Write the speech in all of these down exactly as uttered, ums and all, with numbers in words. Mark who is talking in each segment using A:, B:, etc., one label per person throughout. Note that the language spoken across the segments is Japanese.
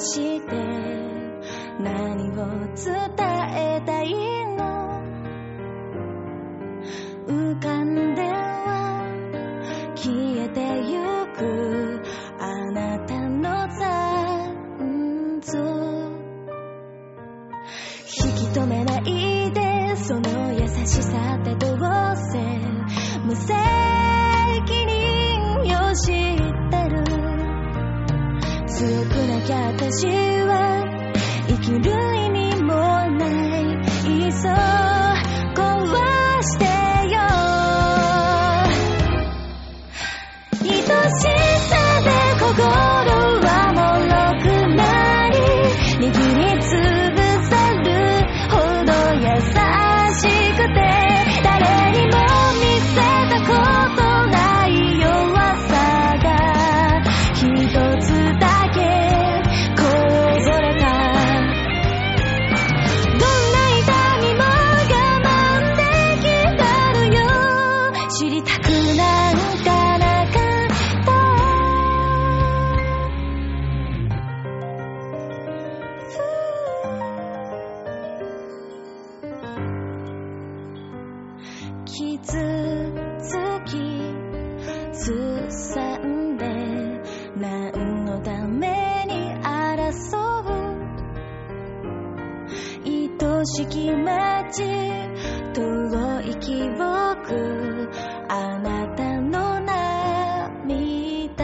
A: して何を伝えたいの？浮かんでは消えてゆくあなたの残像、引き止めないでその優しさってどうせ無責任よ知ってる。強くなきゃ私は生きる意味もない。いっそ壊してよ。愛しさで心は脆くなり握りつぶさるほど優しくて、誰にも見せたことない弱さが一つだけこぼれた。どんな痛みも我慢できたのよ。知りたくなんかなかった傷つきすさんで何のために争う。愛しき街遠い記憶あなたの涙、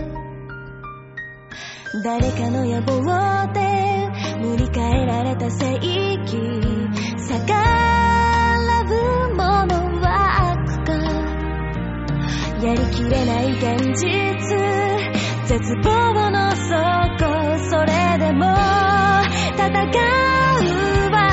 A: 誰かの野望で塗り替えられた正義逆らうものは悪か。やりきれない現実絶望の底、それでも戦うわ。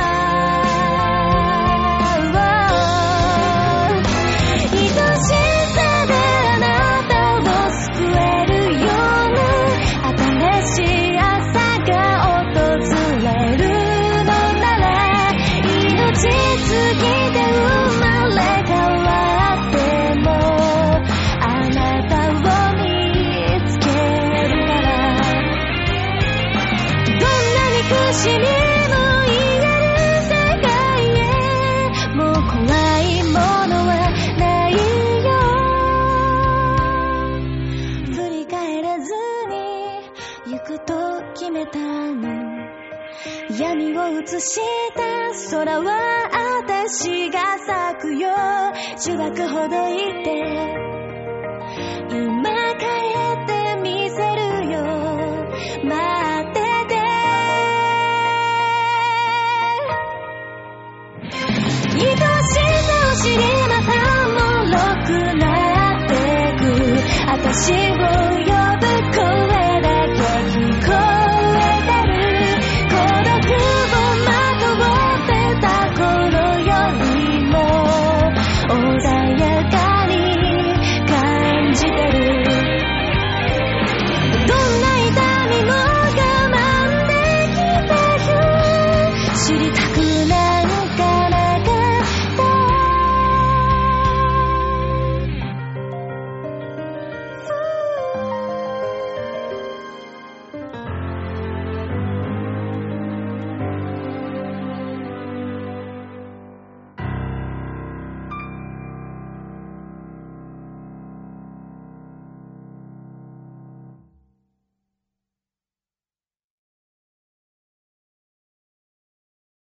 A: 愛しさであなたを救えるような新しい朝が訪れるのなら、命継ぎで生まれ変わってもあなたを見つけるなら、どんなに苦しみも癒える世界へ、もう怖いものはないよ。振り返らずに行くと決めたの。闇を映した空は私が咲くよ。呪縛ほどいて